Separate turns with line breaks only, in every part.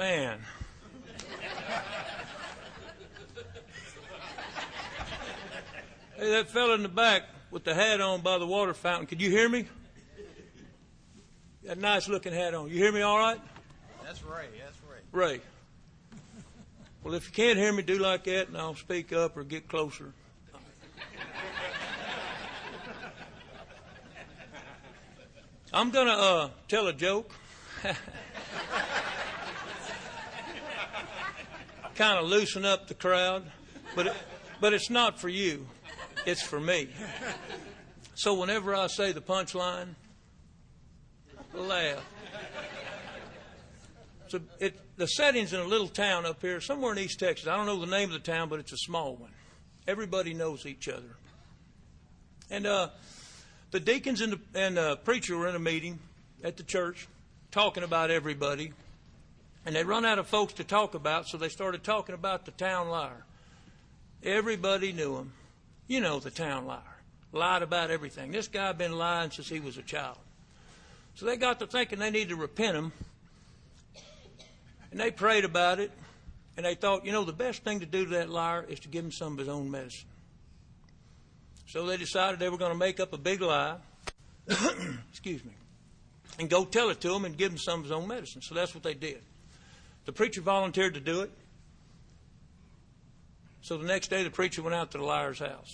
Man. Hey, that fella in the back with the hat on by the water fountain, could you hear me? That nice looking hat on. You hear me all right?
That's Ray.
Ray. Well, if you can't hear me, do like that and I'll speak up or get closer. I'm going to tell a joke. Kind of loosen up the crowd. But it's not for you. It's for me. So whenever I say the punchline, laugh. So the setting's in a little town up here, somewhere in East Texas. I don't know the name of the town, but it's a small one. Everybody knows each other. And the deacons and the preacher were in a meeting at the church talking about everybody. And they run out of folks to talk about, so they started talking about the town liar. Everybody knew him. You know the town liar. Lied about everything. This guy had been lying since he was a child. So they got to thinking they needed to repent him. And they prayed about it. And they thought, the best thing to do to that liar is to give him some of his own medicine. So they decided they were going to make up a big lie. Excuse me. And go tell it to him and give him some of his own medicine. So that's what they did. The preacher volunteered to do it. So the next day the preacher went out to the liar's house.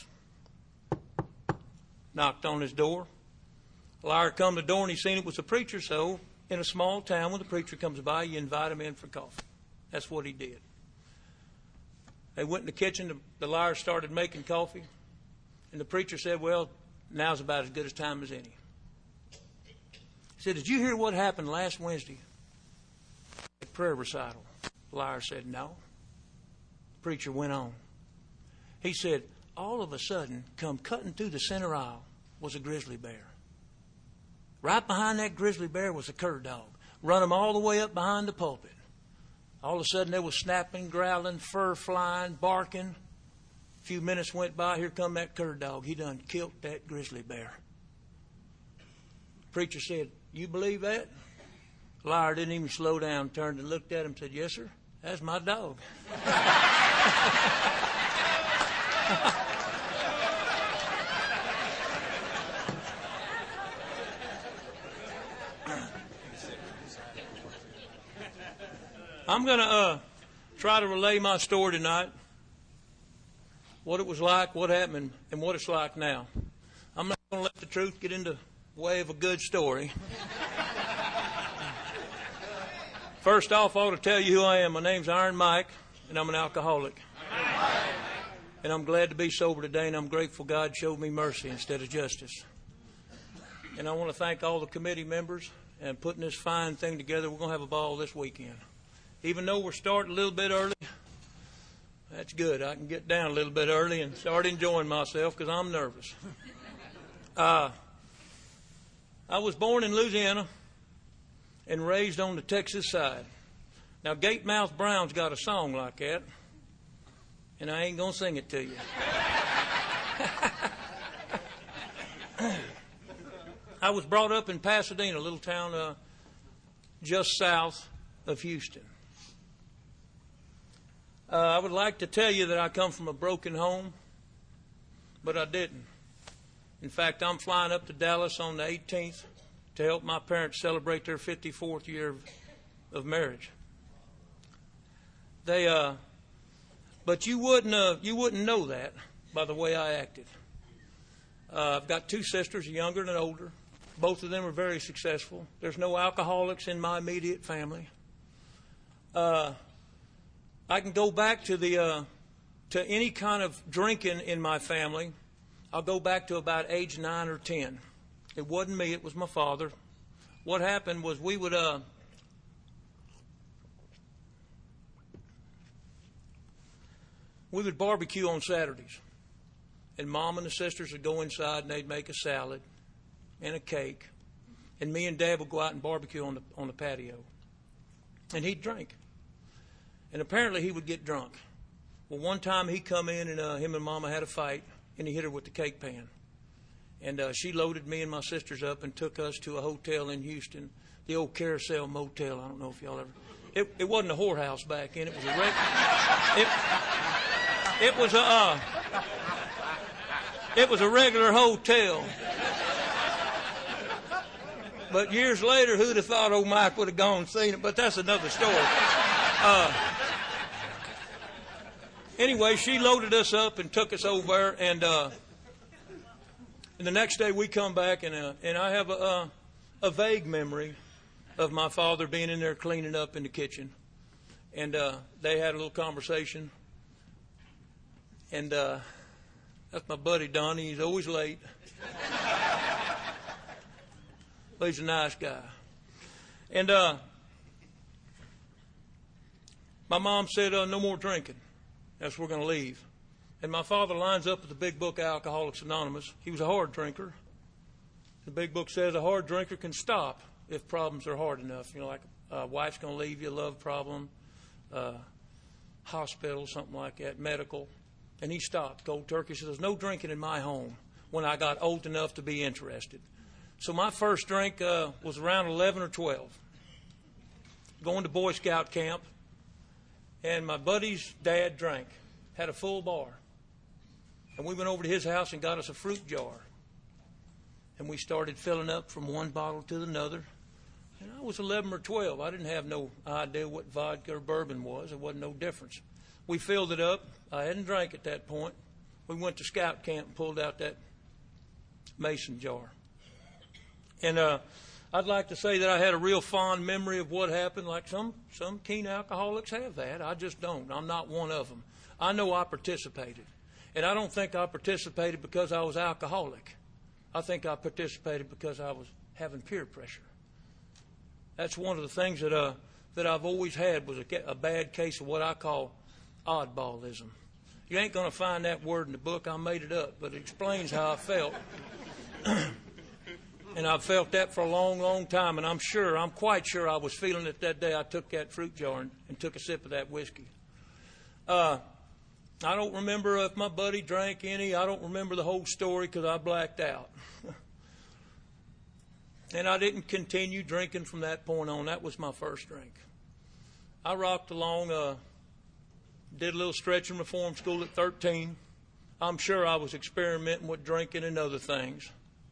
Knocked on his door. The liar come to the door and he seen it was the preacher. So in a small town when the preacher comes by, you invite him in for coffee. That's what he did. They went in the kitchen. The liar started making coffee. And the preacher said, well, now's about as good a time as any. He said, did you hear what happened last Wednesday at prayer recital? The liar said, no. The preacher went on. He said, all of a sudden, come cutting through the center aisle was a grizzly bear. Right behind that grizzly bear was a cur dog. Run him all the way up behind the pulpit. All of a sudden, there was snapping, growling, fur flying, barking. A few minutes went by. Here come that cur dog. He done killed that grizzly bear. The preacher said, you believe that? The liar didn't even slow down, turned and looked at him and said, yes, sir, that's my dog. I'm going to try to relay my story tonight, what it was like, what happened, and what it's like now. I'm not going to let the truth get in the way of a good story. First off, I ought to tell you who I am. My name's Iron Mike, and I'm an alcoholic. And I'm glad to be sober today, and I'm grateful God showed me mercy instead of justice. And I want to thank all the committee members and putting this fine thing together. We're going to have a ball this weekend. Even though we're starting a little bit early, that's good. I can get down a little bit early and start enjoying myself because I'm nervous. I was born in Louisiana and raised on the Texas side. Now, Gatemouth Brown's got a song like that, and I ain't going to sing it to you. I was brought up in Pasadena, a little town just south of Houston. I would like to tell you that I come from a broken home, but I didn't. In fact, I'm flying up to Dallas on the 18th to help my parents celebrate their 54th year of marriage. But you wouldn't know that by the way I acted. I've got two sisters, a younger and an older. Both of them are very successful. There's no alcoholics in my immediate family. I can go back to any kind of drinking in my family. I'll go back to about age 9 or 10. It wasn't me, it was my father. What happened was we would barbecue on Saturdays. And Mom and the sisters would go inside and they'd make a salad and a cake. And me and Dad would go out and barbecue on the patio. And he'd drink. And apparently he would get drunk. Well, one time he come in and him and Mama had a fight, and he hit her with the cake pan. And she loaded me and my sisters up and took us to a hotel in Houston, the old Carousel Motel. I don't know if y'all ever. It wasn't a whorehouse back then. It was a it was a regular hotel. But years later, who'd have thought old Mike would have gone and seen it? But that's another story. Anyway, she loaded us up and took us over there, and the next day we come back, and I have a vague memory of my father being in there cleaning up in the kitchen, and they had a little conversation, and that's my buddy Donnie. He's always late, but he's a nice guy, and my mom said, no more drinking. That's we're going to leave. And my father lines up with the big book, Alcoholics Anonymous. He was a hard drinker. The big book says a hard drinker can stop if problems are hard enough. You know, like a wife's going to leave you, a love problem, hospital, something like that, medical. And he stopped cold turkey. He says, no drinking in my home when I got old enough to be interested. So my first drink was around 11 or 12. Going to Boy Scout camp. And my buddy's dad drank, had a full bar. And we went over to his house and got us a fruit jar. And we started filling up from one bottle to another. And I was 11 or 12. I didn't have no idea what vodka or bourbon was. There wasn't no difference. We filled it up. I hadn't drank at that point. We went to scout camp and pulled out that mason jar. And I'd like to say that I had a real fond memory of what happened, like some keen alcoholics have that. I just don't. I'm not one of them. I know I participated. And I don't think I participated because I was alcoholic. I think I participated because I was having peer pressure. That's one of the things that I've always had was a bad case of what I call oddballism. You ain't going to find that word in the book. I made it up, but it explains how I felt. And I've felt that for a long, long time, and I'm quite sure I was feeling it that day I took that fruit jar and took a sip of that whiskey. I don't remember if my buddy drank any. I don't remember the whole story because I blacked out. And I didn't continue drinking from that point on. That was my first drink. I rocked along, did a little stretch and reform school at 13. I'm sure I was experimenting with drinking and other things.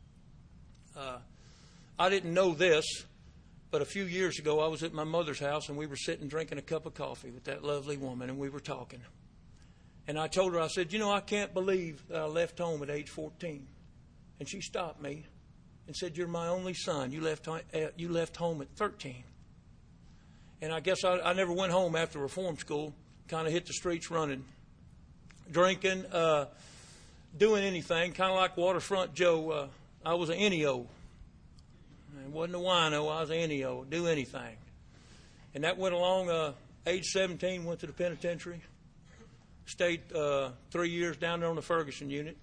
I didn't know this, but a few years ago I was at my mother's house and we were sitting drinking a cup of coffee with that lovely woman and we were talking. And I told her, I said, I can't believe that I left home at age 14. And she stopped me and said, you're my only son. You left home at 13. And I guess I never went home after reform school, kind of hit the streets running, drinking, doing anything, kind of like Waterfront Joe. I was an NEO. It wasn't a wino. I was an NEO. Do anything. And that went along. Age 17, went to the penitentiary. Stayed 3 years down there on the Ferguson unit.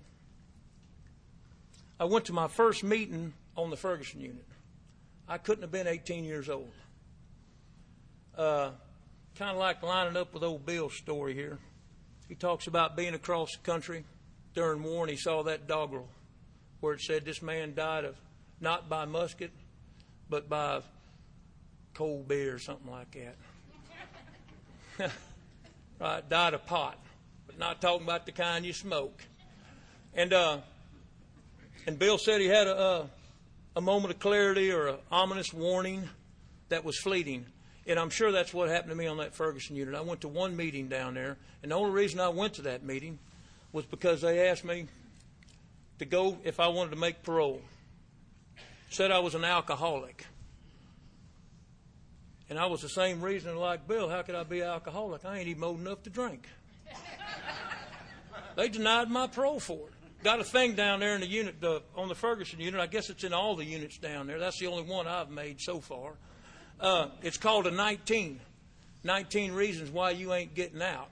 I went to my first meeting on the Ferguson unit. I couldn't have been 18 years old. Kind of like lining up with old Bill's story here. He talks about being across the country during war, and he saw that doggerel where it said this man died of not by musket, but by cold beer or something like that. Right, died of pot, but not talking about the kind you smoke. And Bill said he had a moment of clarity or an ominous warning that was fleeting. And I'm sure that's what happened to me on that Ferguson unit. I went to one meeting down there, and the only reason I went to that meeting was because they asked me to go if I wanted to make parole. Said I was an alcoholic. And I was the same reason like Bill. How could I be an alcoholic? I ain't even old enough to drink. They denied my parole for it. Got a thing down there in the unit, on the Ferguson unit. I guess it's in all the units down there. That's the only one I've made so far. It's called a 19. 19 reasons why you ain't getting out.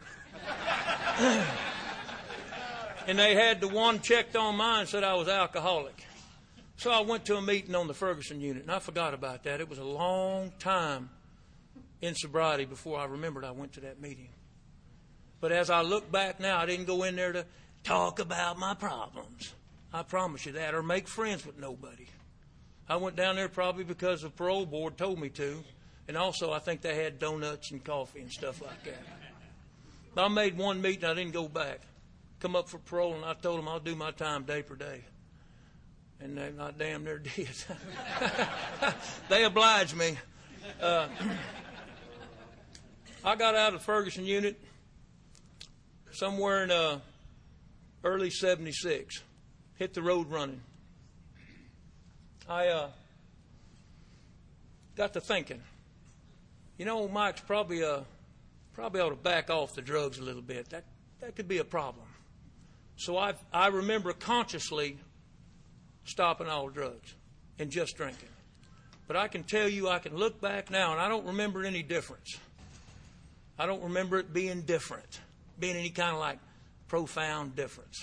And they had the one checked on mine, said I was alcoholic. So I went to a meeting on the Ferguson unit, and I forgot about that. It was a long time in sobriety before I remembered I went to that meeting. But as I look back now, I didn't go in there to talk about my problems. I promise you that, or make friends with nobody. I went down there probably because the parole board told me to, And also, I think they had donuts and coffee and stuff like that. But I made one meeting, I didn't go back. Come up for parole, and I told them I'll do my time day per day. And they not damn near did. They obliged me. I got out of the Ferguson unit somewhere in early 76. Hit the road running. I got to thinking, you know, Mike's probably ought to back off the drugs a little bit. That could be a problem. So I remember consciously stopping all drugs and just drinking. But I can tell you, I can look back now, and I don't remember any difference. I don't remember it being different, being any kind of like profound difference.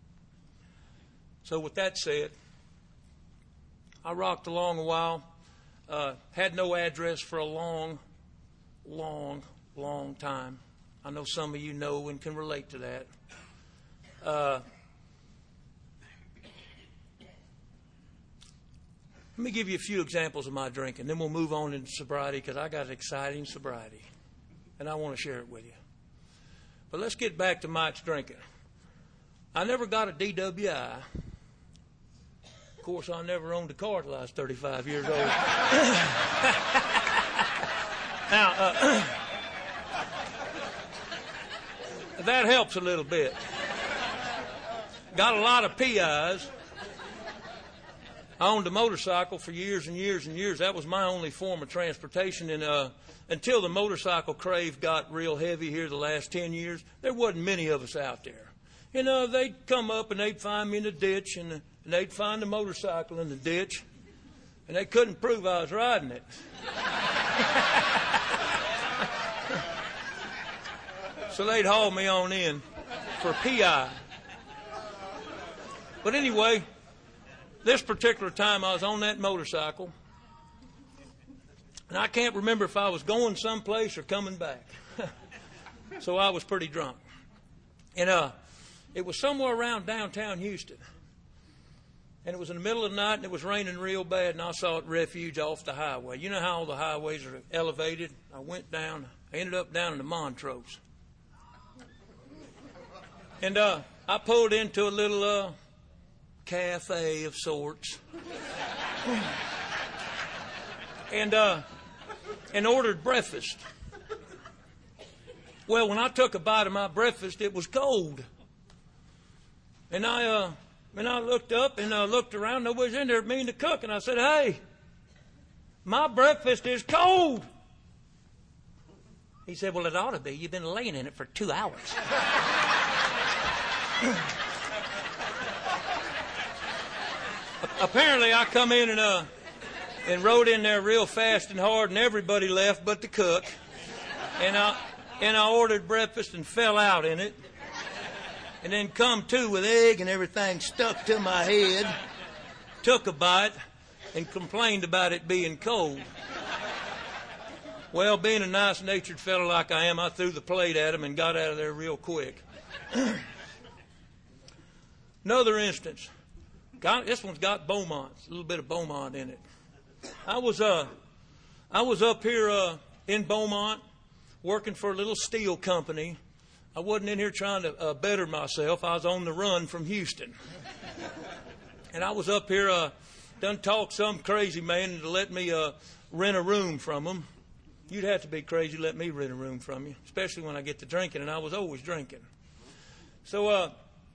So with that said, I rocked along a while, had no address for a long time. I know some of you know and can relate to that. Let me give you a few examples of my drinking, then we'll move on into sobriety because I got exciting sobriety, and I want to share it with you. But let's get back to Mike's drinking. I never got a DWI. Of course, I never owned a car till I was 35 years old. Now, that helps a little bit. Got a lot of PIs. I owned a motorcycle for years and years and years. That was my only form of transportation. And until the motorcycle crave got real heavy here the last 10 years, there wasn't many of us out there. And they'd come up and they'd find me in the ditch, and they'd find the motorcycle in the ditch, and they couldn't prove I was riding it. So they'd haul me on in for PI. But anyway, this particular time I was on that motorcycle, and I can't remember if I was going someplace or coming back. So I was pretty drunk. And it was somewhere around downtown Houston. And it was in the middle of the night, and it was raining real bad, and I saw it refuge off the highway. You know how all the highways are elevated? I went down. I ended up down in the Montrose. And I pulled into a little cafe of sorts. And ordered breakfast. Well, when I took a bite of my breakfast, it was cold. And I looked up and looked around. Nobody's in there but me and the cook. And I said, "Hey, my breakfast is cold." He said, "Well, it ought to be. You've been laying in it for 2 hours." Apparently, I come in and rode in there real fast and hard, and everybody left but the cook. And I ordered breakfast and fell out in it. And then come to with egg and everything stuck to my head. Took a bite and complained about it being cold. Well, being a nice-natured fellow like I am, I threw the plate at him and got out of there real quick. Another instance. This one's got Beaumont, a little bit of Beaumont in it. I was up here in Beaumont working for a little steel company. I wasn't in here trying to better myself. I was on the run from Houston. And I was up here, done talked some crazy man into let me rent a room from him. You'd have to be crazy to let me rent a room from you, especially when I get to drinking, and I was always drinking. So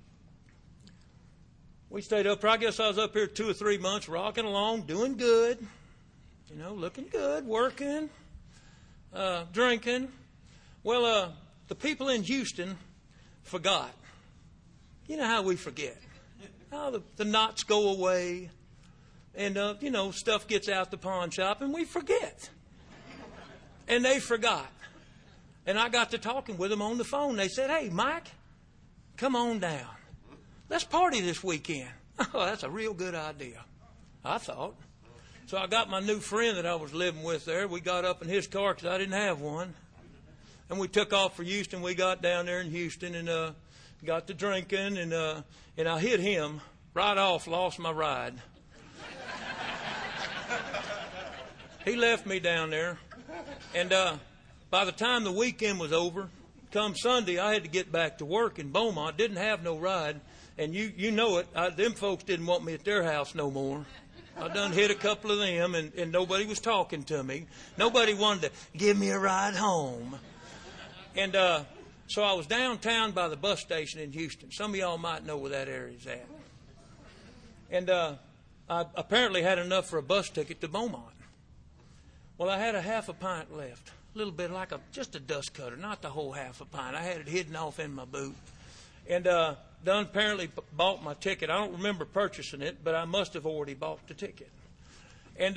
we stayed up here. I guess I was up here 2 or 3 months, rocking along, doing good, looking good, working, drinking. Well, the people in Houston forgot. You know how we forget. How the knots go away, and, stuff gets out the pawn shop, and we forget. And they forgot. And I got to talking with them on the phone. They said, "Hey, Mike, come on down. Let's party this weekend." Oh, that's a real good idea, I thought. So I got my new friend that I was living with there. We got up in his car because I didn't have one. And we took off for Houston. We got down there in Houston and got to drinking. And I hit him right off, lost my ride. He left me down there. And by the time the weekend was over, come Sunday, I had to get back to work in Beaumont. Didn't have no ride. And you know it, them folks didn't want me at their house no more. I done hit a couple of them, and nobody was talking to me. Nobody wanted to give me a ride home. And so I was downtown by the bus station in Houston. Some of y'all might know where that area is at. And I apparently had enough for a bus ticket to Beaumont. Well, I had a half a pint left. A little bit like just a dust cutter, not the whole half a pint. I had it hidden off in my boot. And done apparently bought my ticket. I don't remember purchasing it, but I must have already bought the ticket. And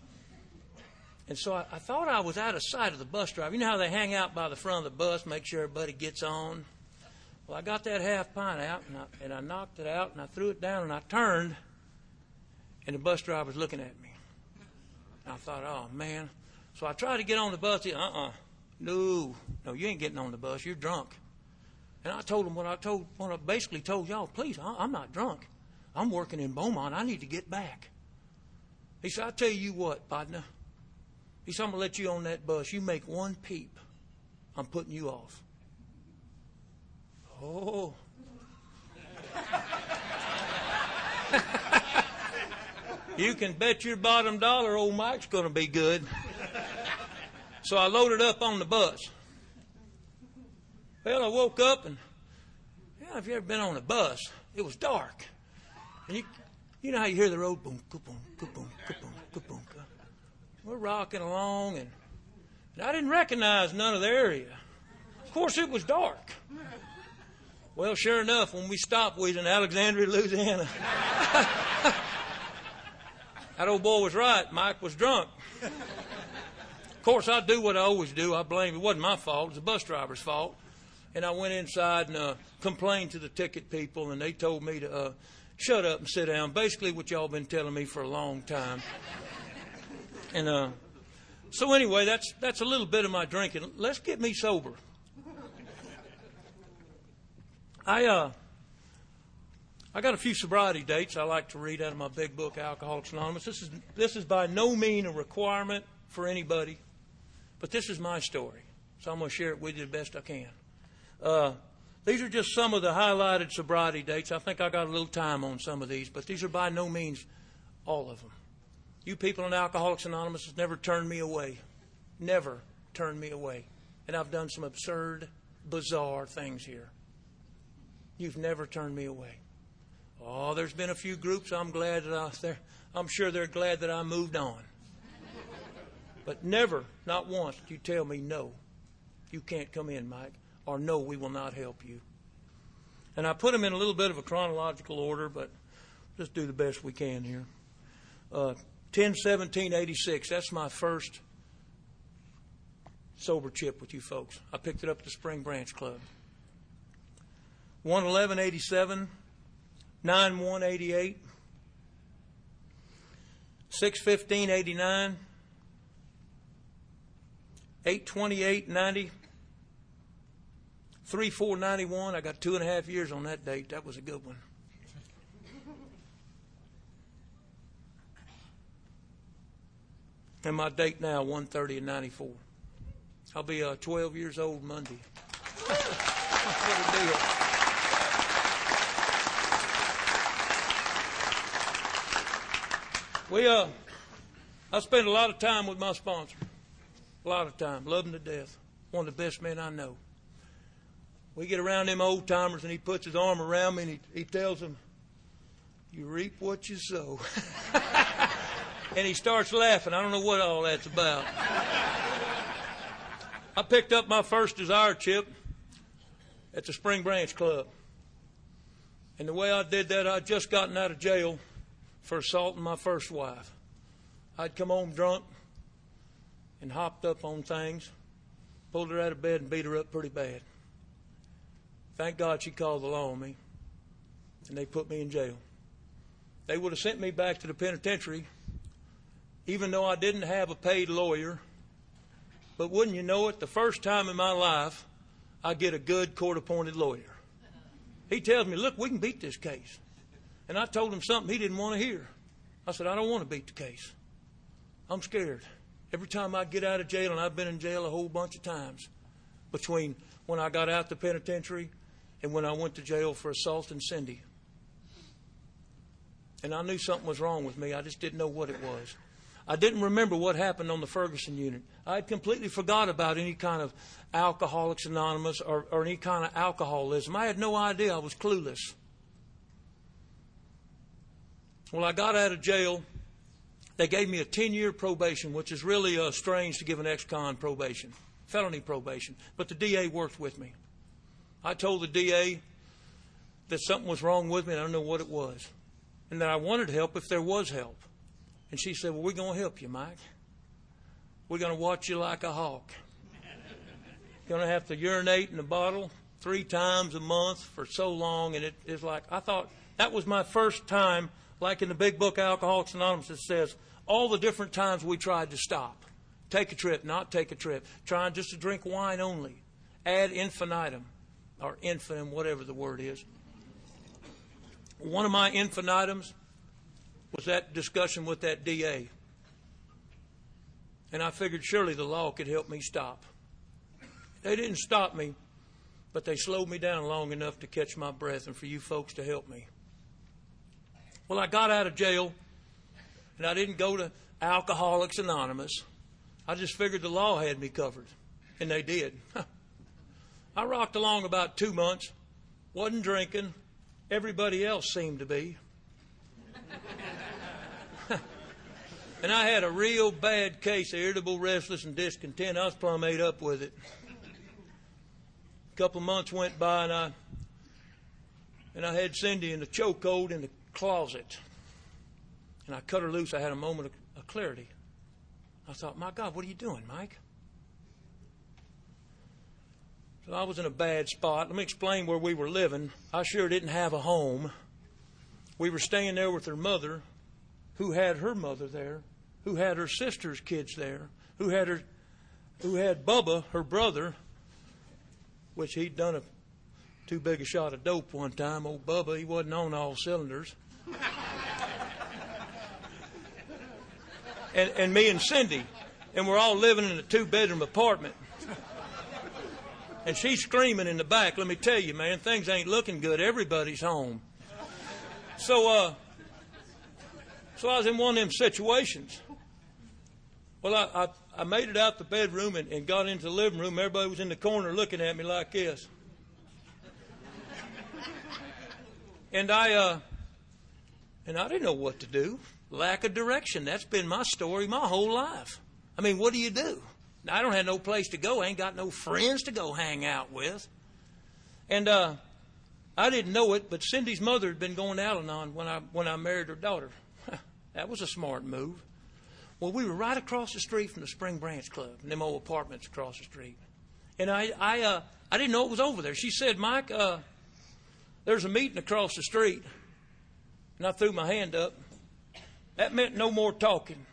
so I thought I was out of sight of the bus driver. You know how they hang out by the front of the bus, make sure everybody gets on? Well, I got that half pint out, and I knocked it out, and I threw it down, and I turned, and the bus driver was looking at me. And I thought, oh, man. So I tried to get on the bus. No, you ain't getting on the bus. You're drunk. And I told him what I basically told y'all. Please, I'm not drunk. I'm working in Beaumont. I need to get back. He said, I'll tell you what, partner. He said, I'm going to let you on that bus. You make one peep, I'm putting you off. Oh. You can bet your bottom dollar old Mike's going to be good. So I loaded up on the bus. Well, I woke up and, if you ever been on a bus, it was dark. And you know how you hear the road boom, boom, boom, boom, boom, boom. We're rocking along, and I didn't recognize none of the area. Of course, it was dark. Well, sure enough, when we stopped, we was in Alexandria, Louisiana. That old boy was right. Mike was drunk. Of course, I do what I always do. I blame it. It wasn't my fault. It was the bus driver's fault. And I went inside and complained to the ticket people, and they told me to shut up and sit down. Basically what y'all been telling me for a long time. And so anyway, that's a little bit of my drinking. Let's get me sober. I got a few sobriety dates I like to read out of my big book, Alcoholics Anonymous. This is by no means a requirement for anybody, but this is my story, so I'm going to share it with you the best I can. These are just some of the highlighted sobriety dates. I think I got a little time on some of these, but these are by no means all of them. You people in Alcoholics Anonymous has never turned me away. Never turned me away. And I've done some absurd, bizarre things here. You've never turned me away. Oh, there's been a few groups I'm sure they're glad that I moved on. But never, not once, did you tell me, no, you can't come in, Mike, or no, we will not help you. And I put them in a little bit of a chronological order, but let's do the best we can here. 10/17/86, that's my first sober chip with you folks. I picked it up at the Spring Branch Club. 1/11/87, 9/1/88, 6/15/89, 8/28/90, 3/4/91. I got 2.5 years on that date. That was a good one. And my date now, 1/30/94. I'll be 12 years old Monday. What a deal. I spend a lot of time with my sponsor. A lot of time. Love him to death. One of the best men I know. We get around them old timers and he puts his arm around me and he tells them, you reap what you sow. And he starts laughing. I don't know what all that's about. I picked up my first Desire chip at the Spring Branch Club. And the way I did that, I'd just gotten out of jail for assaulting my first wife. I'd come home drunk and hopped up on things, pulled her out of bed and beat her up pretty bad. Thank God she called the law on me, and they put me in jail. They would have sent me back to the penitentiary, even though I didn't have a paid lawyer. But wouldn't you know it, the first time in my life, I get a good court-appointed lawyer. He tells me, look, we can beat this case. And I told him something he didn't want to hear. I said, I don't want to beat the case. I'm scared. Every time I get out of jail, and I've been in jail a whole bunch of times, between when I got out the penitentiary and when I went to jail for assaulting Cindy. And I knew something was wrong with me. I just didn't know what it was. I didn't remember what happened on the Ferguson unit. I had completely forgot about any kind of Alcoholics Anonymous or any kind of alcoholism. I had no idea. I was clueless. Well, I got out of jail. They gave me a 10-year probation, which is really strange to give an ex-con probation, felony probation. But the DA worked with me. I told the DA that something was wrong with me, and I don't know what it was, and that I wanted help if there was help. And she said, well, we're going to help you, Mike. We're going to watch you like a hawk. You're going to have to urinate in a bottle 3 times a month for so long. And it's like, I thought that was my first time, like in the big book Alcoholics Anonymous, it says all the different times we tried to stop. Take a trip, not take a trip. Trying just to drink wine only. Ad infinitum, or infinitum, whatever the word is. One of my infinitums was that discussion with that DA. And I figured surely the law could help me stop. They didn't stop me, but they slowed me down long enough to catch my breath and for you folks to help me. Well, I got out of jail, and I didn't go to Alcoholics Anonymous. I just figured the law had me covered, and they did. I rocked along about 2 months, wasn't drinking. Everybody else seemed to be. And I had a real bad case of irritable, restless, and discontent. I was plumb ate up with it. A couple of months went by, and I had Cindy in the chokehold in the closet. And I cut her loose. I had a moment of clarity. I thought, my God, what are you doing, Mike? So I was in a bad spot. Let me explain where we were living. I sure didn't have a home. We were staying there with her mother, who had her mother there, who had her sister's kids there, who had Bubba, her brother, which he'd done too big a shot of dope one time. Old Bubba, he wasn't on all cylinders. and me and Cindy, and we're all living in a 2-bedroom apartment. And she's screaming in the back. Let me tell you, man, things ain't looking good. Everybody's home. So I was in one of them situations. Well, I made it out the bedroom and got into the living room. Everybody was in the corner looking at me like this. And I didn't know what to do. Lack of direction. That's been my story my whole life. I mean, what do you do? I don't have no place to go. I ain't got no friends to go hang out with. And I didn't know it, but Cindy's mother had been going to Al-Anon when I married her daughter. That was a smart move. Well, we were right across the street from the Spring Branch Club, and them old apartments across the street. And I didn't know it was over there. She said, Mike, there's a meeting across the street. And I threw my hand up. That meant no more talking.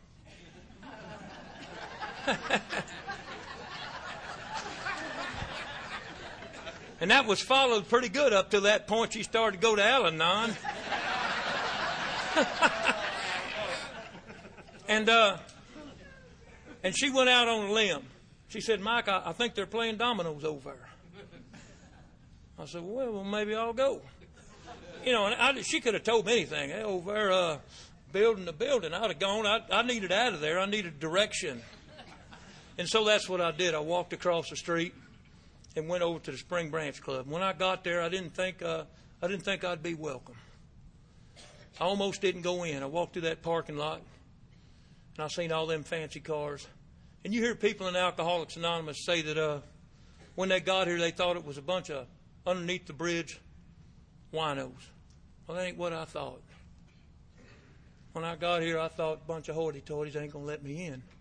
And that was followed pretty good up to that point she started to go to Al-Anon. And she went out on a limb. She said, Mike, I think they're playing dominoes over there. I said, well, maybe I'll go. You know, and she could have told me anything. Hey, over there building the building, I'd have gone. I needed out of there. I needed direction. And so that's what I did. I walked across the street and went over to the Spring Branch Club. When I got there, I didn't think I'd be welcome. I almost didn't go in. I walked through that parking lot, and I seen all them fancy cars. And you hear people in Alcoholics Anonymous say that when they got here, they thought it was a bunch of underneath the bridge winos. Well, that ain't what I thought. When I got here, I thought a bunch of hoity-toities ain't going to let me in.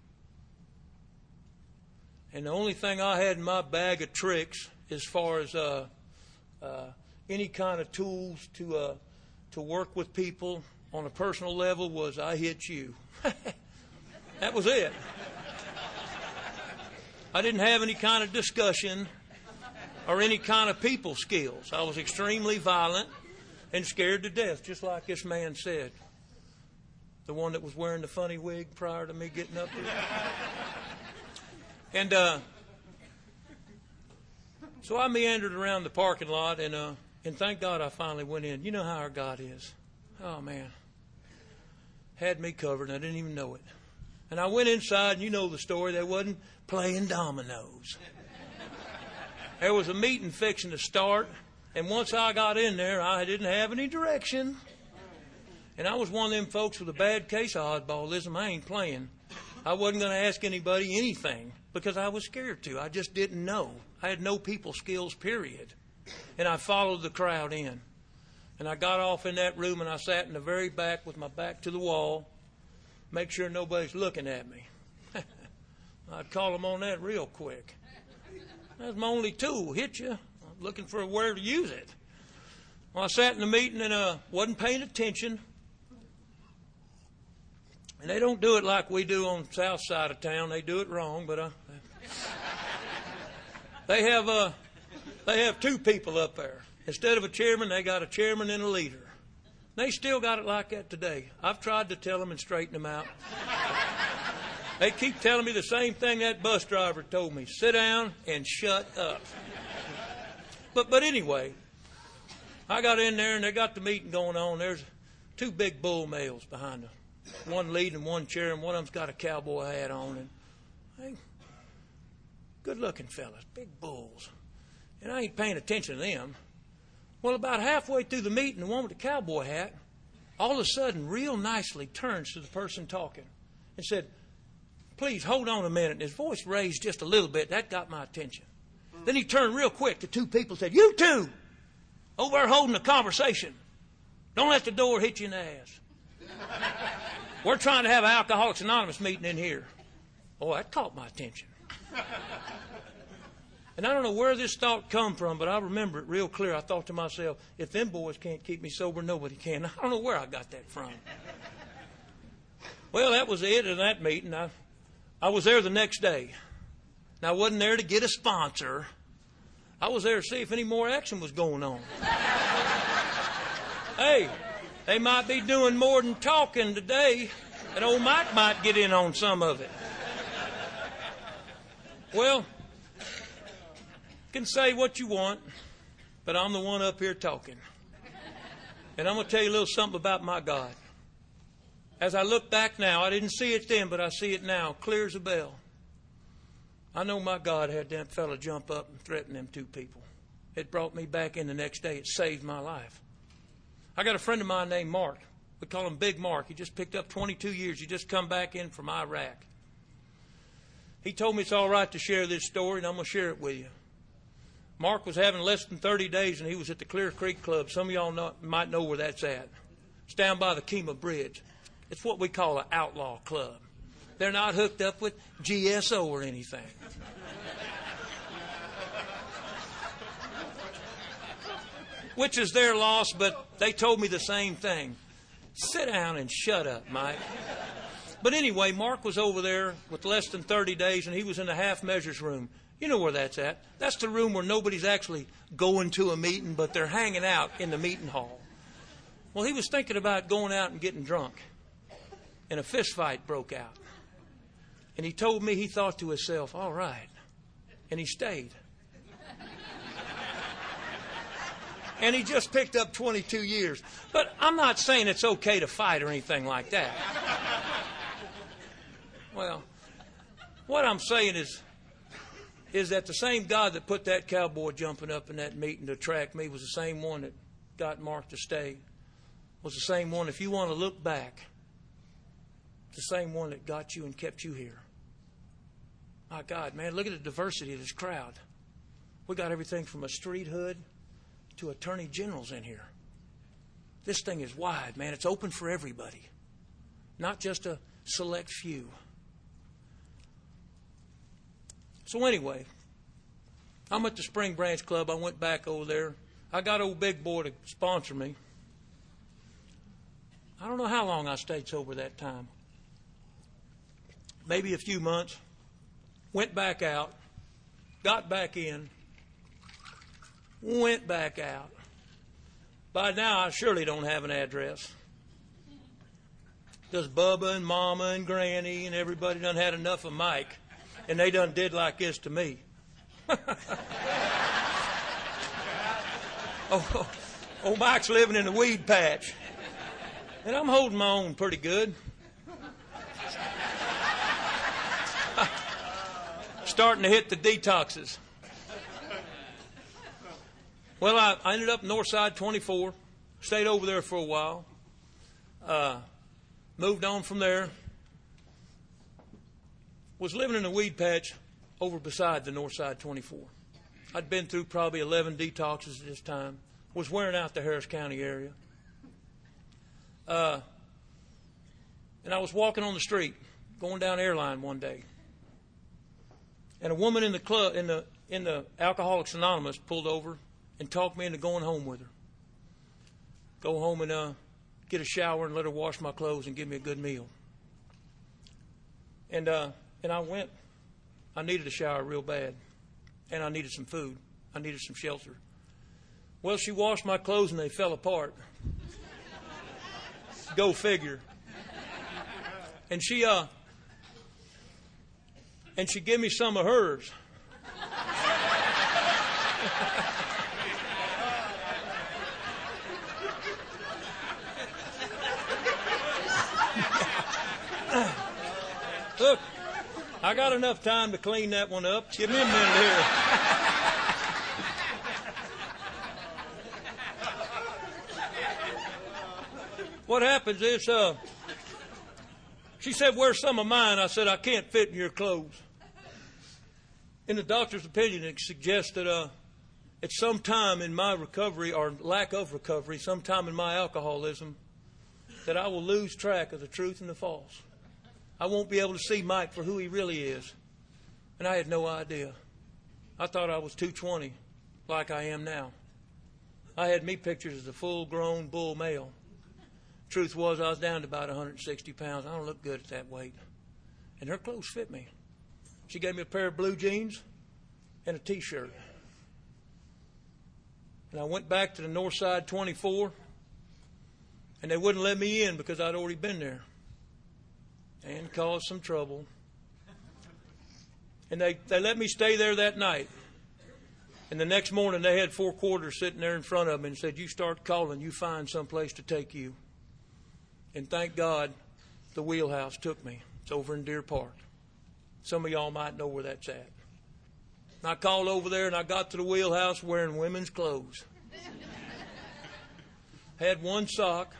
And the only thing I had in my bag of tricks as far as any kind of tools to work with people on a personal level was I hit you. That was it. I didn't have any kind of discussion or any kind of people skills. I was extremely violent and scared to death, just like this man said. The one that was wearing the funny wig prior to me getting up here. And so I meandered around the parking lot, and thank God I finally went in. You know how our God is. Oh, man. Had me covered, and I didn't even know it. And I went inside, and you know the story. They wasn't playing dominoes. There was a meeting fixing to start, and once I got in there, I didn't have any direction. And I was one of them folks with a bad case of oddballism. I ain't playing. I wasn't going to ask anybody anything because I was scared to. I just didn't know. I had no people skills, period. And I followed the crowd in. And I got off in that room, and I sat in the very back with my back to the wall, make sure nobody's looking at me. I'd call them on that real quick. That's my only tool, hit you. I'm looking for where to use it. Well, I sat in the meeting and wasn't paying attention. And they don't do it like we do on the south side of town. They do it wrong, but they have two people up there. Instead of a chairman, they got a chairman and a leader. They still got it like that today. I've tried to tell them and straighten them out. They keep telling me the same thing that bus driver told me. Sit down and shut up. But anyway, I got in there and they got the meeting going on. There's two big bull males behind them. One leading one chair, and one of them's got a cowboy hat on. And hey, good-looking fellas, big bulls. And I ain't paying attention to them. Well, about halfway through the meeting, the one with the cowboy hat, all of a sudden, real nicely turns to the person talking and said, "Please, hold on a minute." And his voice raised just a little bit. That got my attention. Then he turned real quick to two people and said, "You two, over there holding a conversation, don't let the door hit you in the ass. We're trying to have an Alcoholics Anonymous meeting in here." Oh, that caught my attention. And I don't know where this thought come from, but I remember it real clear. I thought to myself, if them boys can't keep me sober, nobody can. I don't know where I got that from. Well, that was it in that meeting. I was there the next day. Now, I wasn't there to get a sponsor. I was there to see if any more action was going on. Hey, they might be doing more than talking today, and old Mike might get in on some of it. Well, you can say what you want, but I'm the one up here talking. And I'm going to tell you a little something about my God. As I look back now, I didn't see it then, but I see it now, clear as a bell. I know my God had that fella jump up and threaten them two people. It brought me back in the next day. It saved my life. I got a friend of mine named Mark. We call him Big Mark. He just picked up 22 years. He just come back in from Iraq. He told me it's all right to share this story, and I'm going to share it with you. Mark was having less than 30 days, and he was at the Clear Creek Club. Some of y'all might know where that's at. It's down by the Kemah Bridge. It's what we call an outlaw club. They're not hooked up with GSO or anything. Which is their loss, but they told me the same thing. Sit down and shut up, Mike. But anyway, Mark was over there with less than 30 days, and he was in the half measures room. You know where that's at. That's the room where nobody's actually going to a meeting, but they're hanging out in the meeting hall. Well, he was thinking about going out and getting drunk, and a fist fight broke out. And he told me he thought to himself, all right. And he stayed. And he just picked up 22 years. But I'm not saying it's okay to fight or anything like that. Well, what I'm saying is that the same God that put that cowboy jumping up in that meeting to attract me was the same one that got Mark to stay. Was the same one, if you want to look back, the same one that got you and kept you here. My God, man, look at the diversity of this crowd. We got everything from a street hood to attorney generals in here. This thing is wide, man. It's open for everybody, not just a select few. So anyway, I'm at the Spring Branch Club. I went back over there. I got old Big Boy to sponsor me. I don't know how long I stayed sober that time. Maybe a few months. Went back out. Got back in. Went back out. By now, I surely don't have an address. Because Bubba and Mama and Granny and everybody done had enough of Mike. And they done did like this to me. Oh, Mike's living in a weed patch. And I'm holding my own pretty good. Starting to hit the detoxes. Well, I ended up Northside 24. Stayed over there for a while. Moved on from there. Was living in a weed patch over beside the Northside 24. I'd been through probably 11 detoxes at this time. Was wearing out the Harris County area. And I was walking on the street, going down Airline one day. And a woman in the club, in the Alcoholics Anonymous, pulled over and talked me into going home with her. Go home and get a shower and let her wash my clothes and give me a good meal. And I went. I needed a shower real bad. And I needed some food. I needed some shelter. Well, she washed my clothes and they fell apart. Go figure. And she gave me some of hers. Look, I got enough time to clean that one up. Give me a minute here. What happens is, she said, "Where's some of mine?" I said, "I can't fit in your clothes." In the doctor's opinion, it suggests that at some time in my recovery, or lack of recovery, sometime in my alcoholism, that I will lose track of the truth and the false. I won't be able to see Mike for who he really is. And I had no idea. I thought I was 220, like I am now. I had me pictured as a full-grown bull male. Truth was, I was down to about 160 pounds. I don't look good at that weight. And her clothes fit me. She gave me a pair of blue jeans and a T-shirt. And I went back to the Northside 24, and they wouldn't let me in because I'd already been there and caused some trouble. And they let me stay there that night. And the next morning, they had 4 quarters sitting there in front of me and said, "You start calling, you find some place to take you." And thank God, the Wheelhouse took me. It's over in Deer Park. Some of y'all might know where that's at. And I called over there, and I got to the Wheelhouse wearing women's clothes. Had one sock.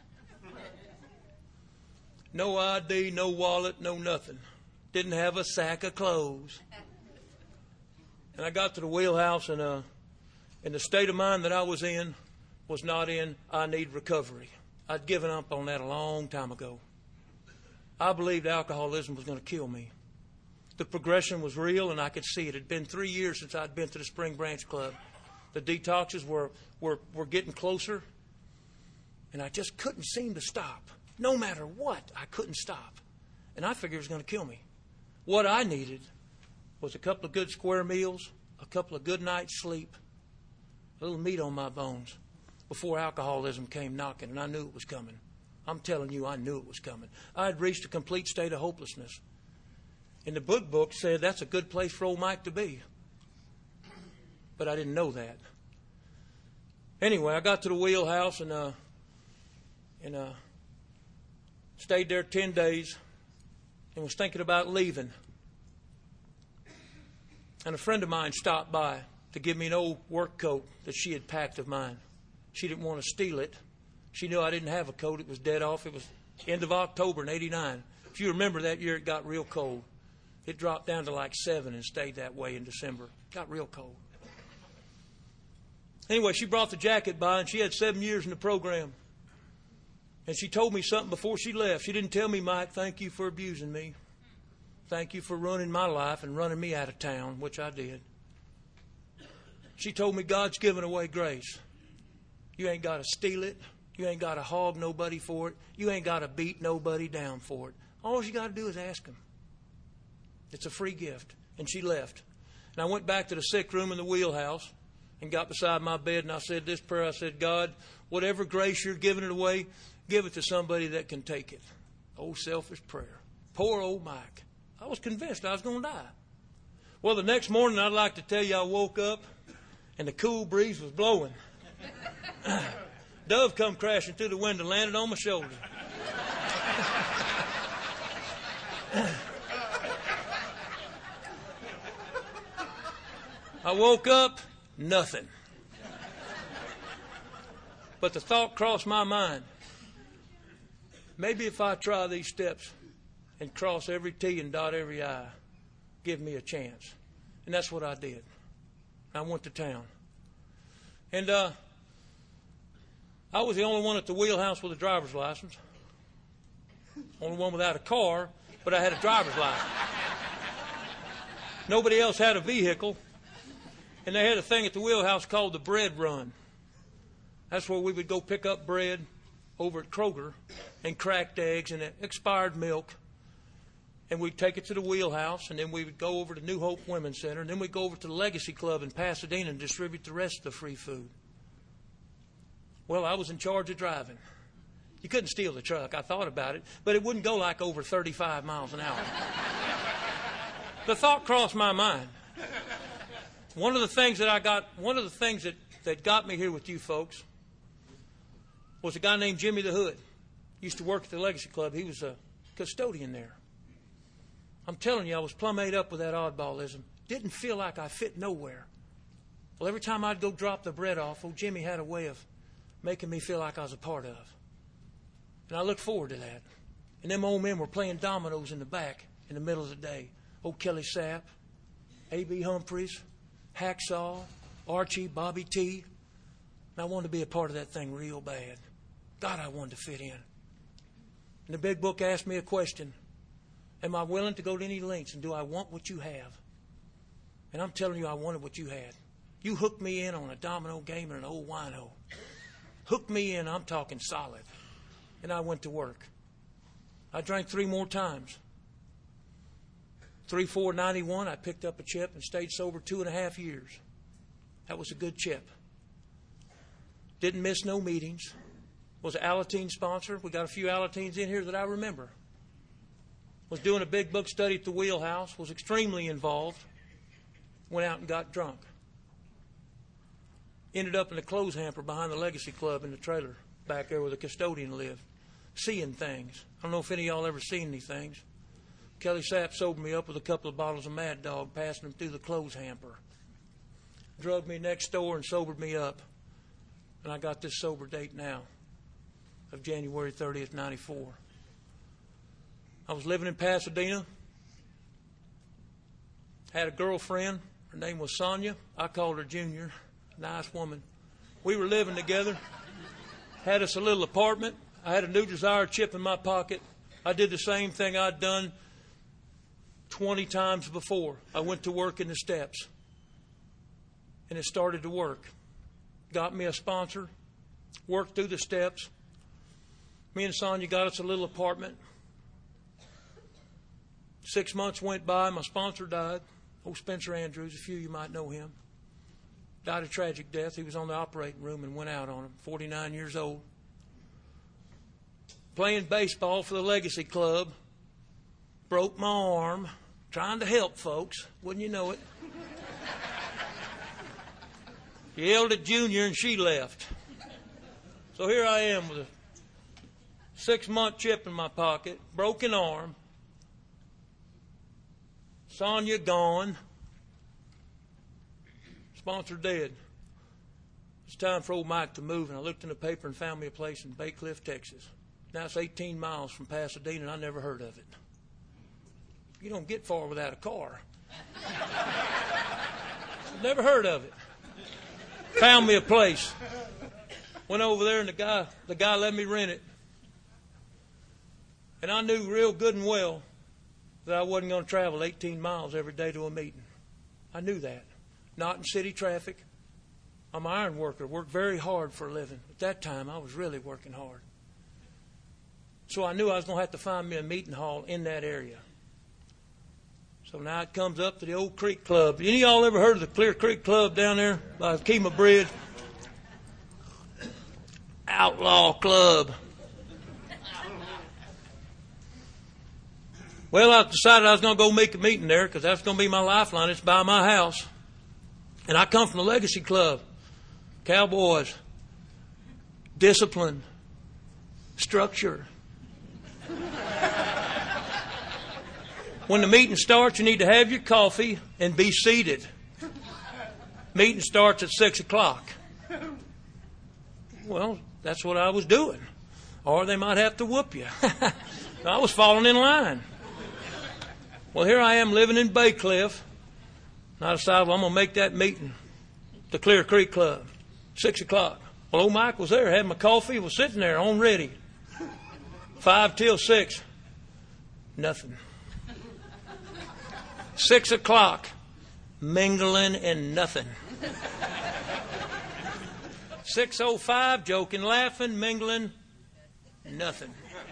No ID, no wallet, no nothing. Didn't have a sack of clothes. And I got to the Wheelhouse, and the state of mind that I was in was not in, "I need recovery." I'd given up on that a long time ago. I believed alcoholism was going to kill me. The progression was real, and I could see it. It had been 3 years since I'd been to the Spring Branch Club. The detoxes were getting closer, and I just couldn't seem to stop. No matter what, I couldn't stop. And I figured it was going to kill me. What I needed was a couple of good square meals, a couple of good nights' sleep, a little meat on my bones before alcoholism came knocking, and I knew it was coming. I'm telling you, I knew it was coming. I had reached a complete state of hopelessness. And the book said that's a good place for old Mike to be. But I didn't know that. Anyway, I got to the Wheelhouse and stayed there 10 days and was thinking about leaving. And a friend of mine stopped by to give me an old work coat that she had packed of mine. She didn't want to steal it. She knew I didn't have a coat. It was dead off. It was end of October in '89. If you remember that year, it got real cold. It dropped down to like 7 and stayed that way in December. It got real cold. Anyway, she brought the jacket by, and she had 7 years in the program. And she told me something before she left. She didn't tell me, "Mike, thank you for abusing me. Thank you for ruining my life and running me out of town," which I did. She told me, "God's given away grace. You ain't got to steal it. You ain't got to hog nobody for it. You ain't got to beat nobody down for it. All you got to do is ask Him. It's a free gift." And she left. And I went back to the sick room in the Wheelhouse and got beside my bed, and I said this prayer. I said, "God, whatever grace you're giving it away, give it to somebody that can take it." Old selfish prayer. Poor old Mike. I was convinced I was going to die. Well, the next morning, I'd like to tell you I woke up and the cool breeze was blowing. Dove come crashing through the window, landed on my shoulder. I woke up, nothing. But the thought crossed my mind, maybe if I try these steps and cross every T and dot every I, give me a chance. And that's what I did. I went to town. And I was the only one at the wheelhouse with a driver's license. Only one without a car, but I had a driver's license. Nobody else had a vehicle. And they had a thing at the wheelhouse called the bread run. That's where we would go pick up bread over at Kroger and cracked eggs and expired milk. And we'd take it to the wheelhouse, and then we would go over to New Hope Women's Center, and then we'd go over to the Legacy Club in Pasadena and distribute the rest of the free food. Well, I was in charge of driving. You couldn't steal the truck. I thought about it, but it wouldn't go like over 35 miles an hour. The thought crossed my mind. One of the things that got me here with you folks was a guy named Jimmy the Hood. Used to work at the Legacy Club. He was a custodian there. I'm telling you, I was plumb ate up with that oddballism. Didn't feel like I fit nowhere. Well, every time I'd go drop the bread off, old Jimmy had a way of making me feel like I was a part of. And I looked forward to that. And them old men were playing dominoes in the back in the middle of the day. Old Kelly Sapp, A.B. Humphreys, Hacksaw, Archie, Bobby T. And I wanted to be a part of that thing real bad. God, I wanted to fit in. And the big book asked me a question. Am I willing to go to any lengths, and do I want what you have? And I'm telling you, I wanted what you had. You hooked me in on a domino game and an old wino. Hooked me in, I'm talking solid. And I went to work. I drank 3 more times. 3/4/91, I picked up a chip and stayed sober 2.5 years. That was a good chip. Didn't miss no meetings. Was an Alateen sponsor. We got a few Alateens in here that I remember. Was doing a big book study at the wheelhouse. Was extremely involved. Went out and got drunk. Ended up in the clothes hamper behind the Legacy Club in the trailer back there where the custodian lived. Seeing things. I don't know if any of y'all ever seen these things. Kelly Sapp sobered me up with a couple of bottles of Mad Dog, passing them through the clothes hamper. Drugged me next door and sobered me up. And I got this sober date now of January 30th, 94. I was living in Pasadena. Had a girlfriend. Her name was Sonia. I called her Junior. Nice woman. We were living together. Had us a little apartment. I had a New Desire chip in my pocket. I did the same thing I'd done 20 times before. I went to work in the steps. And it started to work. Got me a sponsor. Worked through the steps. Me and Sonia got us a little apartment. 6 months went by. My sponsor died. Old Spencer Andrews. A few of you might know him. Died a tragic death. He was on the operating room and went out on him. 49 years old. Playing baseball for the Legacy Club. Broke my arm. Trying to help folks. Wouldn't you know it? Yelled at Junior and she left. So here I am with a 6-month chip in my pocket. Broken arm. Sonia gone. Sponsor dead. It's time for old Mike to move, and I looked in the paper and found me a place in Bay Cliff, Texas. Now it's 18 miles from Pasadena, and I never heard of it. You don't get far without a car. Never heard of it. Found me a place. Went over there, and the guy let me rent it. And I knew real good and well that I wasn't going to travel 18 miles every day to a meeting. I knew that. Not in city traffic. I'm an iron worker. Worked very hard for a living. At that time, I was really working hard. So I knew I was going to have to find me a meeting hall in that area. So now it comes up to the old Creek Club. Any of y'all ever heard of the Clear Creek Club down there by the Kemah Bridge? Outlaw Club. Well, I decided I was going to go make a meeting there because that's going to be my lifeline. It's by my house. And I come from the Legacy Club. Cowboys. Discipline. Structure. When the meeting starts, you need to have your coffee and be seated. Meeting starts at 6 o'clock. Well, that's what I was doing. Or they might have to whoop you. I was falling in line. Well, here I am living in Bay Cliff. And I decided, well, I'm going to make that meeting. The Clear Creek Club. 6 o'clock. Well, old Mike was there, had my coffee, was sitting there on ready. 5 till 6. Nothing. 6 o'clock. Mingling and nothing. 6:05, joking, laughing, mingling, nothing.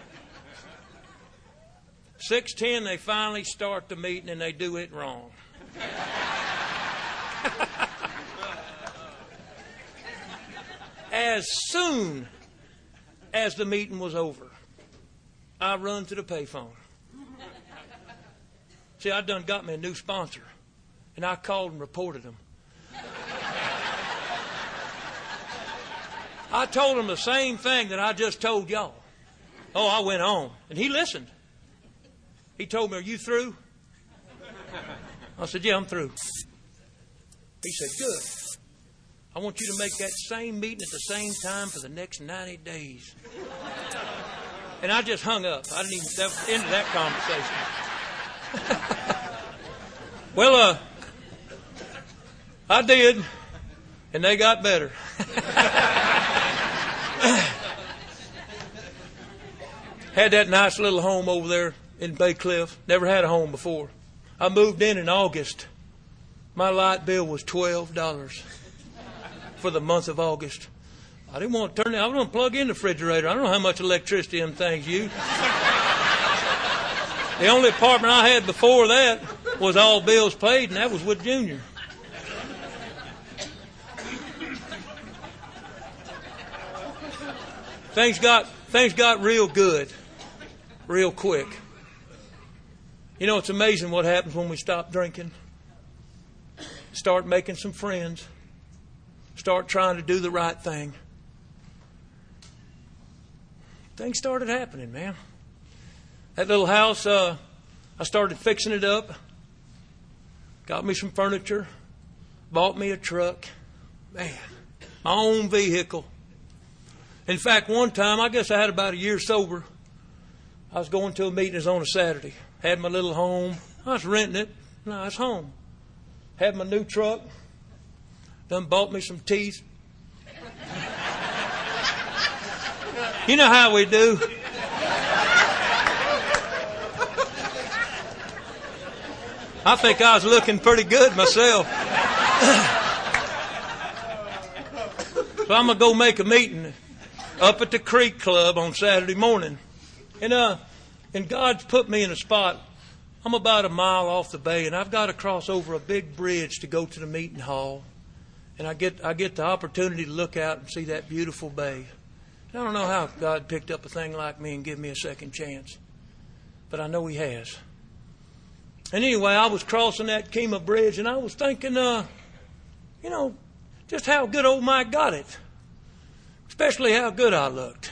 6:10, they finally start the meeting and they do it wrong. As soon as the meeting was over, I run to the payphone. See, I done got me a new sponsor, and I called and reported them. I told him the same thing that I just told y'all. Oh, I went on, and he listened. He told me, "Are you through?" I said, "Yeah, I'm through." He said, "Good. I want you to make that same meeting at the same time for the next 90 days. And I just hung up. I didn't even end that conversation. Well, I did, and they got better. Had that nice little home over there in Bay Cliff. Never had a home before. I moved in August. My light bill was $12 for the month of August. I didn't want to turn it. I was going to plug in the refrigerator. I don't know how much electricity them things use. The only apartment I had before that was all bills paid, and that was with Junior. Things got real good, real quick. You know, it's amazing what happens when we stop drinking. Start making some friends. Start trying to do the right thing. Things started happening, man. That little house, I started fixing it up. Got me some furniture. Bought me a truck. Man, my own vehicle. In fact, one time, I guess I had about a year sober. I was going to a meeting. It was on a Saturday. Had my little home. I was renting it. Nice home. Had my new truck. Done bought me some teeth. You know how we do. I think I was looking pretty good myself. So I'm going to go make a meeting up at the Creek Club on Saturday morning. And God's put me in a spot. I'm about a mile off the bay, and I've got to cross over a big bridge to go to the meeting hall. And I get the opportunity to look out and see that beautiful bay. And I don't know how God picked up a thing like me and give me a second chance. But I know He has. And anyway, I was crossing that Kemah Bridge, and I was thinking, just how good old Mike got it. Especially how good I looked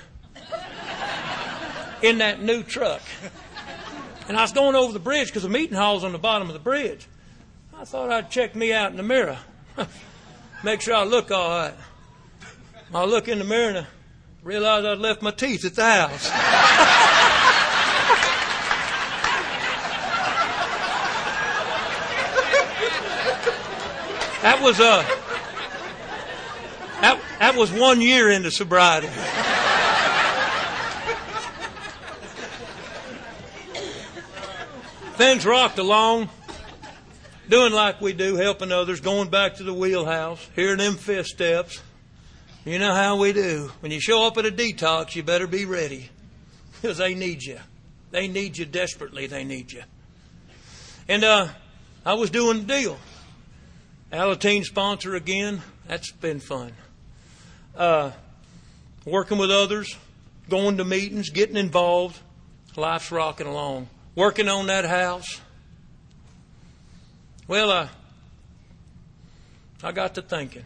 in that new truck. And I was going over the bridge because the meeting hall's on the bottom of the bridge. I thought I'd check me out in the mirror. Make sure I look all right. I look in the mirror and I realized I'd left my teeth at the house. That was 1 year into sobriety. Things rocked along, doing like we do, helping others, going back to the wheelhouse, hearing them fifth steps. You know how we do. When you show up at a detox, you better be ready, because they need you. They need you desperately. They need you. And I was doing the deal. Alateen sponsor again. That's been fun. Working with others, going to meetings, getting involved. Life's rocking along. working on that house. Well, I got to thinking,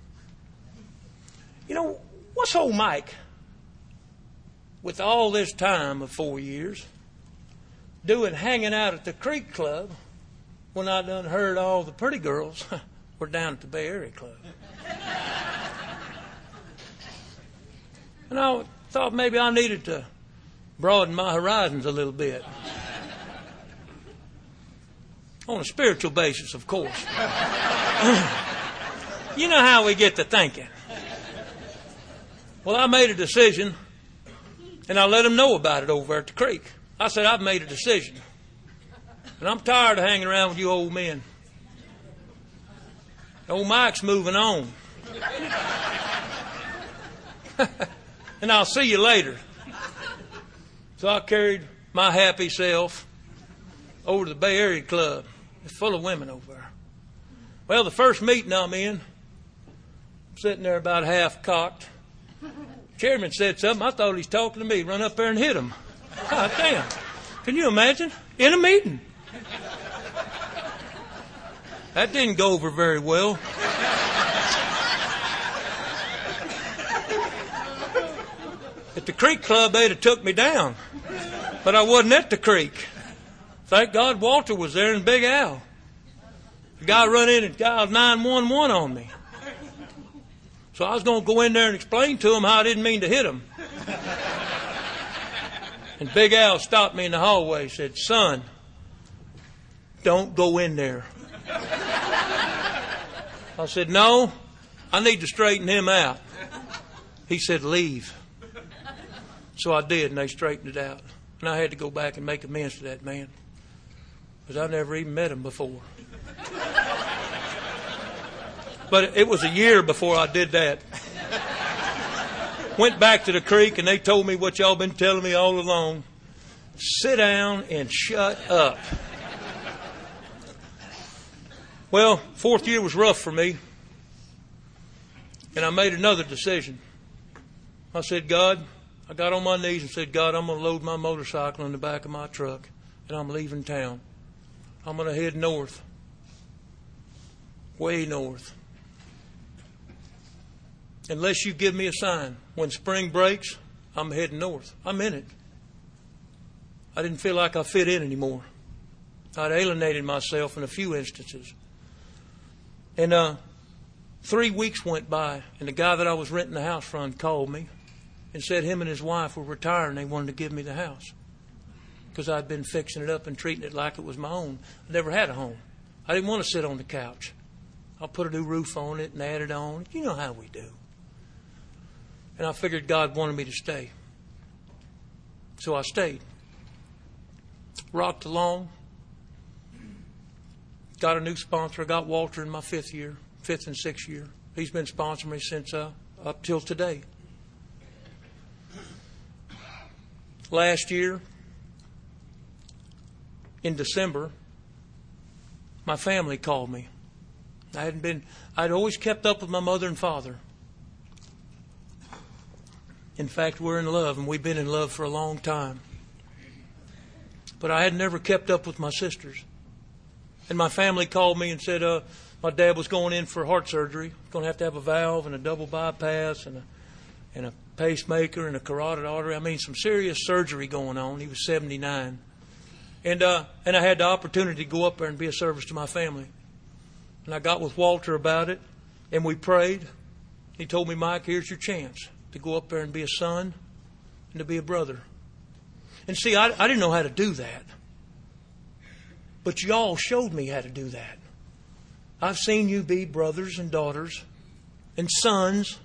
what's old Mike, with all this time of 4 years, doing hanging out at the Creek Club when I done heard all the pretty girls were down at the Bay Area Club? And I thought maybe I needed to broaden my horizons a little bit. On a spiritual basis, of course. You know how we get to thinking. Well, I made a decision, and I let them know about it over at the creek. I said, I've made a decision, and I'm tired of hanging around with you old men. Old Mike's moving on. And I'll see you later. So I carried my happy self over to the Bay Area Club. It's full of women over there. Well, the first meeting I'm in, sitting there about half cocked. Chairman said something. I thought he was talking to me. Run up there and hit him. God damn. Can you imagine? In a meeting. That didn't go over very well. At the Creek Club, they'd have took me down. But I wasn't at the creek. Thank God Walter was there and Big Al. The guy run in and dialed 911 on me. So I was going to go in there and explain to him how I didn't mean to hit him. And Big Al stopped me in the hallway and said, son, don't go in there. I said, no, I need to straighten him out. He said, leave. So I did, and they straightened it out. And I had to go back and make amends to that man, because I never even met him before. But it was a year before I did that. Went back to the creek, and they told me what y'all been telling me all along. Sit down and shut up. Well, 4th year was rough for me. And I made another decision. I said, God, I got on my knees and said, God, I'm going to load my motorcycle in the back of my truck, and I'm leaving town. I'm going to head north. Way north. Unless you give me a sign. When spring breaks, I'm heading north. I'm in it. I didn't feel like I fit in anymore. I'd alienated myself in a few instances. And 3 weeks went by, and the guy that I was renting the house from called me and said him and his wife were retiring. They wanted to give me the house because I'd been fixing it up and treating it like it was my own. I never had a home. I didn't want to sit on the couch. I'll put a new roof on it and add it on. You know how we do. And I figured God wanted me to stay. So I stayed. Rocked along. Got a new sponsor. I got Walter in my 5th and 6th year. He's been sponsoring me since up till today. Last year, in December, my family called me. I'd always kept up with my mother and father. In fact, we're in love, and we've been in love for a long time. But I had never kept up with my sisters. And my family called me and said my dad was going in for heart surgery. Going to have a valve and a double bypass and a pacemaker and a carotid artery. I mean, some serious surgery going on. He was 79. And I had the opportunity to go up there and be a service to my family. And I got with Walter about it, and we prayed. He told me, Mike, here's your chance to go up there and be a son and to be a brother. And see, I didn't know how to do that. But y'all showed me how to do that. I've seen you be brothers and daughters and sons,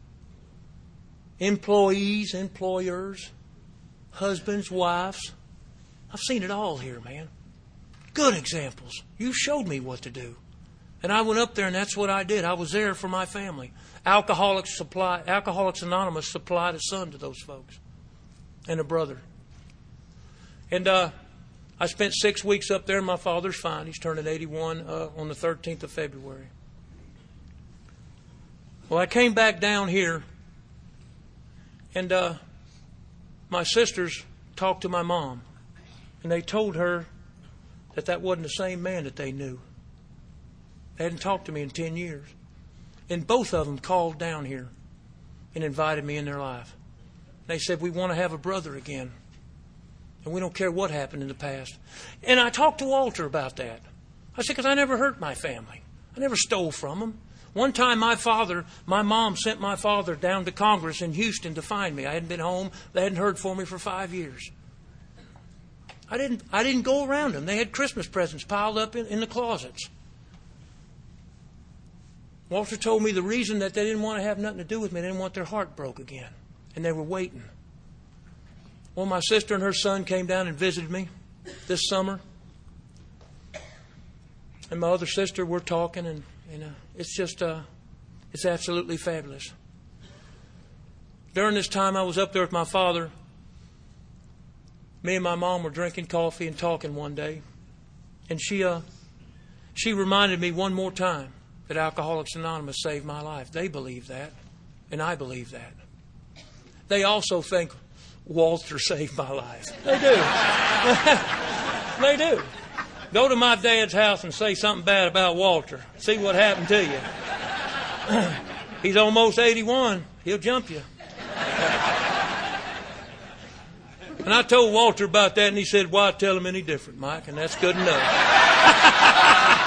employees, employers, husbands, wives. I've seen it all here, man. Good examples. You showed me what to do. And I went up there, and that's what I did. I was there for my family. Alcoholics Anonymous supplied a son to those folks and a brother. And I spent 6 weeks up there, and my father's fine. He's turning 81 on the 13th of February. Well, I came back down here, and my sisters talked to my mom. And they told her that wasn't the same man that they knew. They hadn't talked to me in 10 years. And both of them called down here and invited me in their life. They said, we want to have a brother again. And we don't care what happened in the past. And I talked to Walter about that. I said, because I never hurt my family. I never stole from them. One time my mom sent my father down to Congress in Houston to find me. I hadn't been home. They hadn't heard from me for 5 years. I didn't go around them. They had Christmas presents piled up in the closets. Walter told me the reason that they didn't want to have nothing to do with me, they didn't want their heart broke again. And they were waiting. Well, my sister and her son came down and visited me this summer. And my other sister, we're talking, and it's just, it's absolutely fabulous. During this time I was up there with my father, me and my mom were drinking coffee and talking one day. And she reminded me one more time that Alcoholics Anonymous saved my life. They believe that, and I believe that. They also think Walter saved my life. They do. They do. Go to my dad's house and say something bad about Walter. See what happened to you. He's almost 81. He'll jump you. And I told Walter about that, and he said, why tell him any different, Mike? And that's good enough.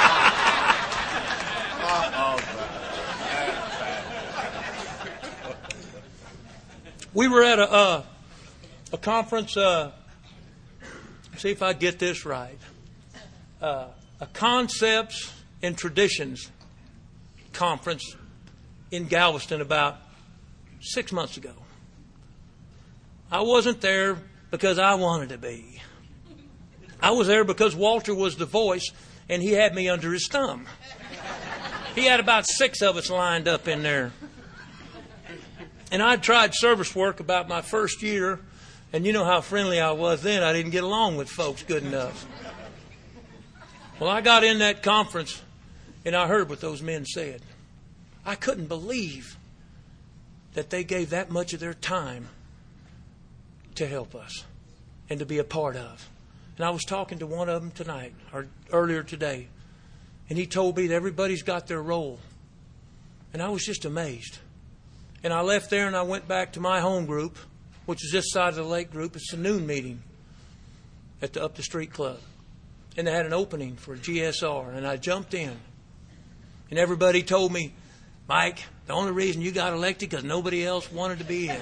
We were at a conference, see if I get this right, a Concepts and Traditions conference in Galveston about 6 months ago. I wasn't there because I wanted to be. I was there because Walter was the voice, and he had me under his thumb. He had about 6 of us lined up in there. And I'd tried service work about my first year, and you know how friendly I was then. I didn't get along with folks good enough. Well, I got in that conference, and I heard what those men said. I couldn't believe that they gave that much of their time to help us and to be a part of. And I was talking to one of them tonight, or earlier today, and he told me that everybody's got their role. And I was just amazed. And I left there and I went back to my home group, which is this side of the lake group. It's a noon meeting at the Up the Street Club. And they had an opening for a GSR, and I jumped in. And everybody told me, Mike, the only reason you got elected because nobody else wanted to be in.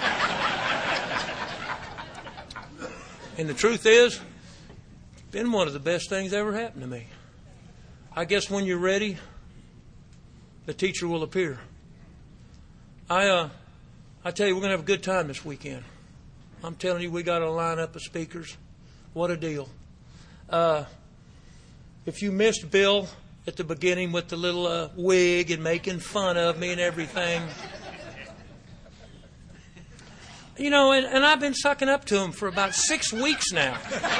And the truth is, it's been one of the best things that ever happened to me. I guess when you're ready, the teacher will appear. I tell you, we're going to have a good time this weekend. I'm telling you, we got a lineup of speakers. What a deal. If you missed Bill at the beginning with the little wig and making fun of me and everything, you know, and I've been sucking up to him for about 6 weeks now.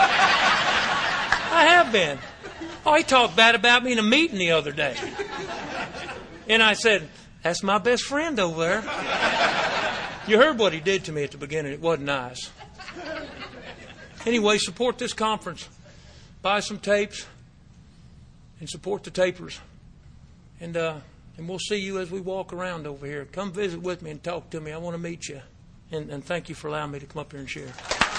I have been. Oh, he talked bad about me in a meeting the other day. And I said, that's my best friend over there. You heard what he did to me at the beginning. It wasn't nice. Anyway, support this conference. Buy some tapes and support the tapers. And we'll see you as we walk around over here. Come visit with me and talk to me. I want to meet you. And thank you for allowing me to come up here and share.